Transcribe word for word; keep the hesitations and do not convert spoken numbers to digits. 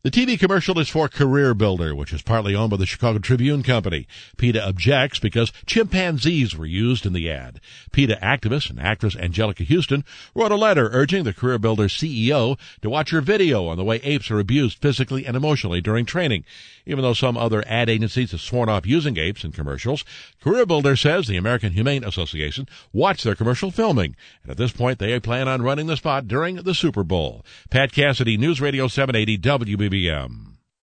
The T V commercial is for Career Builder, which is partly owned by the Chicago Tribune Company. PETA objects because chimpanzees were used in the ad. PETA activist and actress Angelica Houston wrote a letter urging the Career Builder C E O to watch her video on the way apes are abused physically and emotionally during training. Even though some other ad agencies have sworn off using apes in commercials, Career Builder says the American Humane Association watched their commercial filming, and at this point they plan on running the spot during the Super Bowl. Pat Cassidy, News Radio seven eighty W B B M.